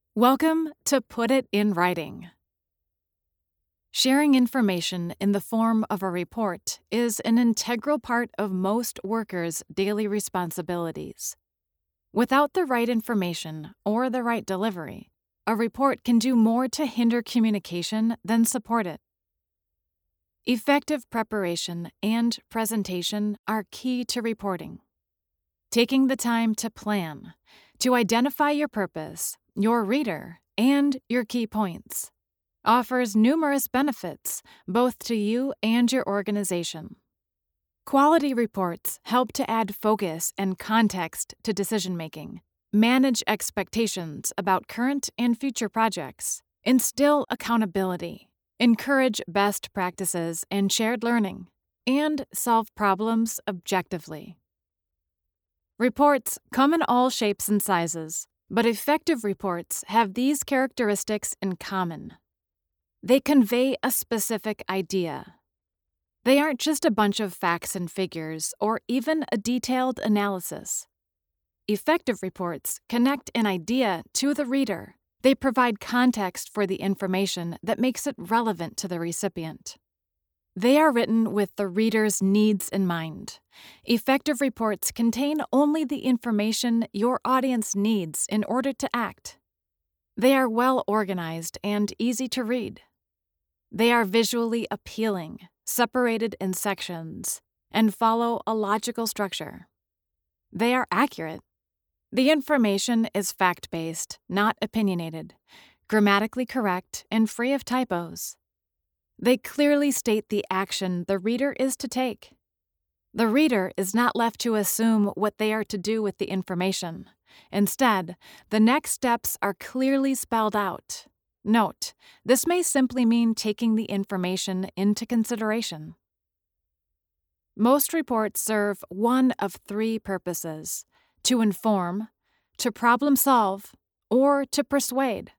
Welcome to Put It in Writing. Sharing information in the form of a report is an integral part of most workers' daily responsibilities. Without the right information or the right delivery, a report can do more to hinder communication than support it. Effective preparation and presentation are key to reporting. Taking the time to plan, to identify your purpose, your reader, and your key points offers numerous benefits both to you and your organization. Quality reports help to add focus and context to decision-making, manage expectations about current and future projects, instill accountability, encourage best practices and shared learning, and solve problems objectively. Reports come in all shapes and sizes, but effective reports have these characteristics in common. They convey a specific idea. They aren't just a bunch of facts and figures or even a detailed analysis. Effective reports connect an idea to the reader. They provide context for the information that makes it relevant to the recipient. They are written with the reader's needs in mind. Effective reports contain only the information your audience needs in order to act. They are well organized and easy to read. They are visually appealing, separated in sections, and follow a logical structure. They are accurate. The information is fact-based, not opinionated, grammatically correct, and free of typos. They clearly state the action the reader is to take. The reader is not left to assume what they are to do with the information. Instead, the next steps are clearly spelled out. Note, this may simply mean taking the information into consideration. Most reports serve one of three purposes: to inform, to problem solve, or to persuade.